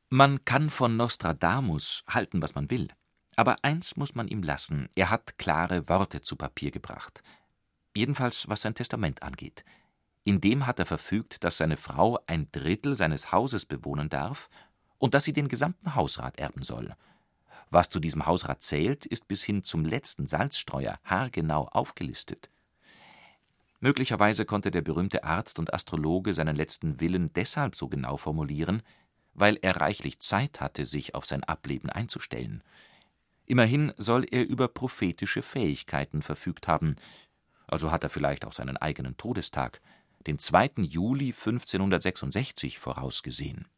Man kann von Nostradamus halten, was man will. Aber eins muss man ihm lassen: Er hat klare Worte zu Papier gebracht. Jedenfalls, was sein Testament angeht. In dem hat er verfügt, dass seine Frau 1/3 seines Hauses bewohnen darf und dass sie den gesamten Hausrat erben soll. Was zu diesem Hausrat zählt, ist bis hin zum letzten Salzstreuer haargenau aufgelistet. Möglicherweise konnte der berühmte Arzt und Astrologe seinen letzten Willen deshalb so genau formulieren, weil er reichlich Zeit hatte, sich auf sein Ableben einzustellen. Immerhin soll er über prophetische Fähigkeiten verfügt haben, also hat er vielleicht auch seinen eigenen Todestag, den 2. Juli 1566, vorausgesehen.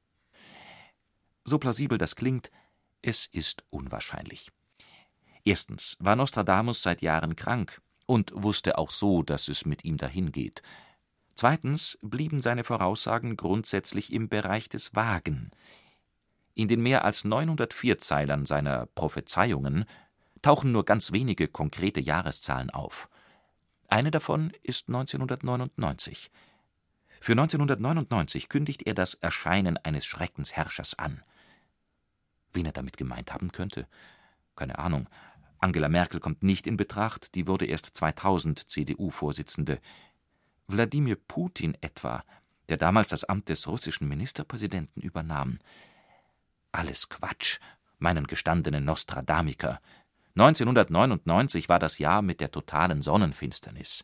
So plausibel das klingt, es ist unwahrscheinlich. Erstens war Nostradamus seit Jahren krank und wusste auch so, dass es mit ihm dahingeht. Zweitens blieben seine Voraussagen grundsätzlich im Bereich des Vagen. In den mehr als 900 Vierzeilern seiner Prophezeiungen tauchen nur ganz wenige konkrete Jahreszahlen auf. Eine davon ist 1999. Für 1999 kündigt er das Erscheinen eines Schreckensherrschers an. Wen er damit gemeint haben könnte? Keine Ahnung. Angela Merkel kommt nicht in Betracht, die wurde erst 2000 CDU-Vorsitzende. Wladimir Putin etwa, der damals das Amt des russischen Ministerpräsidenten übernahm. Alles Quatsch, meinen gestandenen Nostradamiker. 1999 war das Jahr mit der totalen Sonnenfinsternis.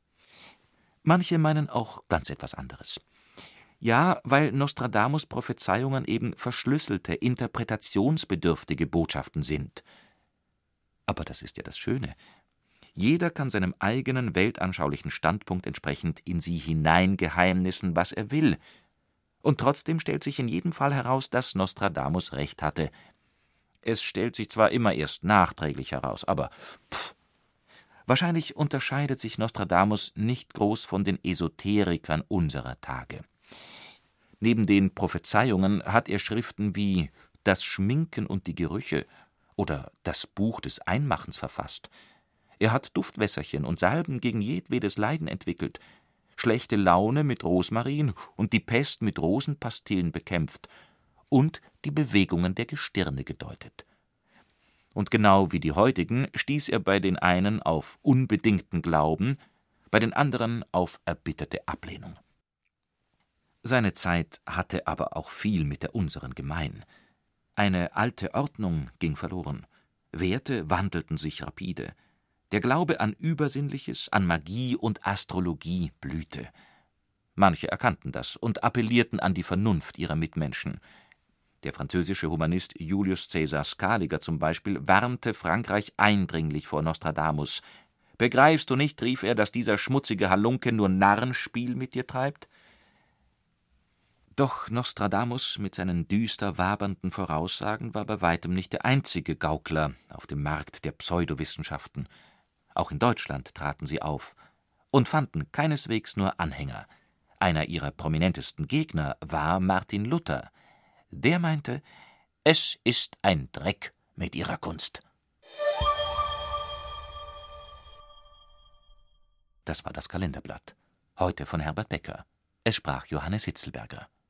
Manche meinen auch ganz etwas anderes. Ja, weil Nostradamus' Prophezeiungen eben verschlüsselte, interpretationsbedürftige Botschaften sind. Aber das ist ja das Schöne. Jeder kann seinem eigenen weltanschaulichen Standpunkt entsprechend in sie hineingeheimnissen, was er will. Und trotzdem stellt sich in jedem Fall heraus, dass Nostradamus recht hatte. Es stellt sich zwar immer erst nachträglich heraus, aber wahrscheinlich unterscheidet sich Nostradamus nicht groß von den Esoterikern unserer Tage. Neben den Prophezeiungen hat er Schriften wie »Das Schminken und die Gerüche« oder »Das Buch des Einmachens« verfasst. Er hat Duftwässerchen und Salben gegen jedwedes Leiden entwickelt, schlechte Laune mit Rosmarin und die Pest mit Rosenpastillen bekämpft und die Bewegungen der Gestirne gedeutet. Und genau wie die heutigen stieß er bei den einen auf unbedingten Glauben, bei den anderen auf erbitterte Ablehnung. Seine Zeit hatte aber auch viel mit der unseren gemein. Eine alte Ordnung ging verloren, Werte wandelten sich rapide, der Glaube an Übersinnliches, an Magie und Astrologie blühte. Manche erkannten das und appellierten an die Vernunft ihrer Mitmenschen. Der französische Humanist Julius Caesar Scaliger zum Beispiel warnte Frankreich eindringlich vor Nostradamus. »Begreifst du nicht«, rief er, »dass dieser schmutzige Halunke nur Narrenspiel mit dir treibt?« Doch Nostradamus mit seinen düster wabernden Voraussagen war bei weitem nicht der einzige Gaukler auf dem Markt der Pseudowissenschaften. Auch in Deutschland traten sie auf und fanden keineswegs nur Anhänger. Einer ihrer prominentesten Gegner war Martin Luther. Der meinte, es ist ein Dreck mit ihrer Kunst. Das war das Kalenderblatt. Heute von Herbert Becker. Es sprach Johannes Hitzelberger.